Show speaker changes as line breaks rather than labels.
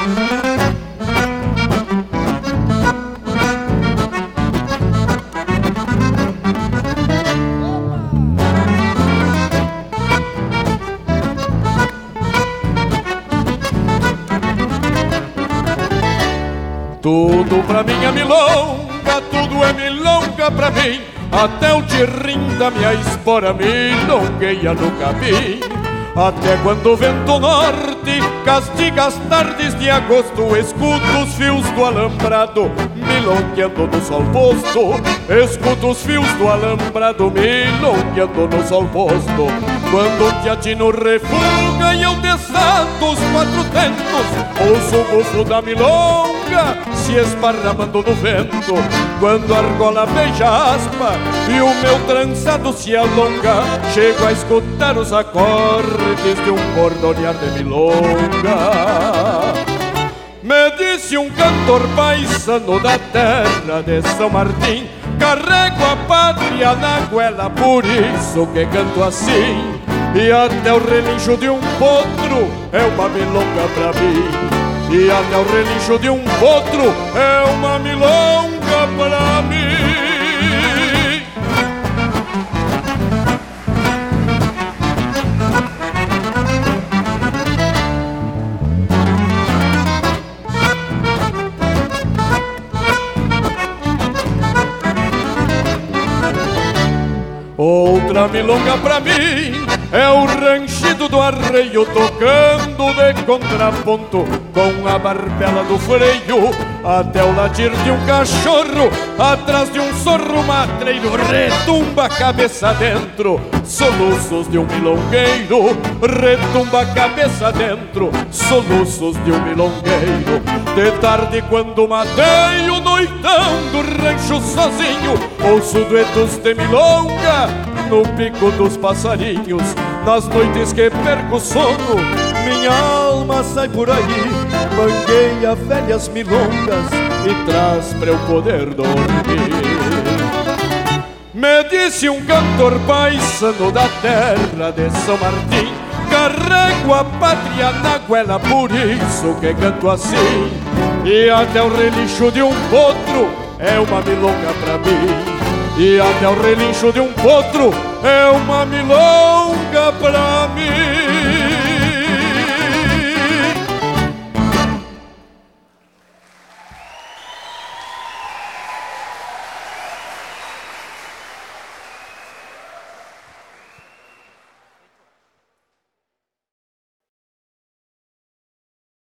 Tudo pra mim é milonga, tudo é milonga pra mim. Até o tirrim da minha espora milongueia no caminho. Até quando o vento norte castiga as tardes de agosto, escuto os fios do alambrado milongueando no sol posto. Escuto os fios do alambrado milongueando no sol posto. Quando o teatino refuga e eu desato os quatro tentos, ouço o bufo da milonga se esparramando no vento. Quando a argola beija a aspa e o meu trançado se alonga, chego a escutar os acordes de um bordonear de milonga. Me disse um cantor paisano da terra de São Martim: carrego a pátria na goela, por isso que canto assim. E até o relincho de um potro é uma milonga pra mim. E até o relincho de um potro é uma milonga pra mim. Outra milonga pra mim é o ranchido do arreio, tocando de contraponto com a barbela do freio. Até o latir de um cachorro atrás de um sorro matreiro, retumba a cabeça dentro, soluços de um milongueiro. Retumba a cabeça dentro, soluços de um milongueiro. De tarde quando matei o noitão do rancho sozinho, ouço duetos de milonga no pico dos passarinhos. Nas noites que perco o sono, minha alma sai por aí, mangueia velhas milongas e traz pra eu poder dormir. Me disse um cantor paisano da terra de São Martim: carrego a pátria na goela, por isso que canto assim. E até o relincho de um potro é uma milonga pra mim. E até o relincho de um potro é uma milonga pra mim.